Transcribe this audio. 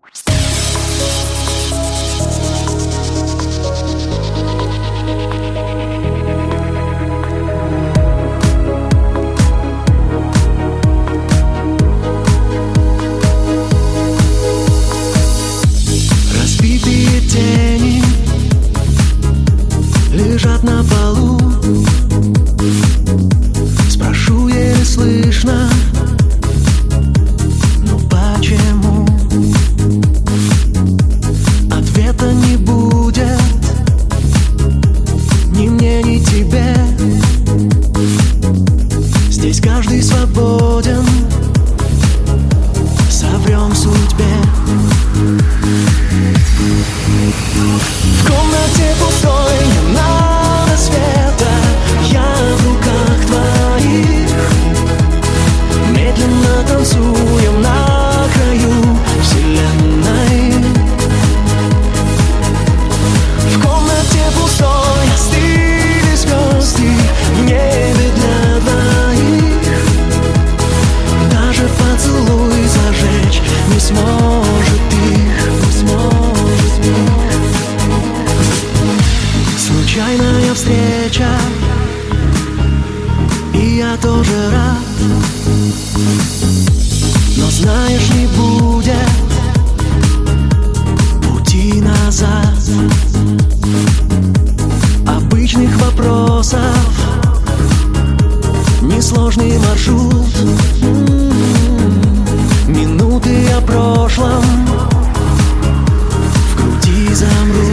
Разбитые тени лежат на полу. Спрошу еле слышно, ну почему? Ответа не будет ни мне, ни тебе. Здесь каждый свободен, соврем судьбе. В комнате пустой, не надо света. Я в руках твоих. Медленно танцуем на краю вселенной. В комнате пустой остыли звезды в небе для двоих. Даже поцелуй зажечь не сможет их, не сможет их. Случайная встреча, и я тоже рад. Но знаешь, не будет пути назад. Обычных вопросов, несложный маршрут. Минуты о прошлом в груди замрут.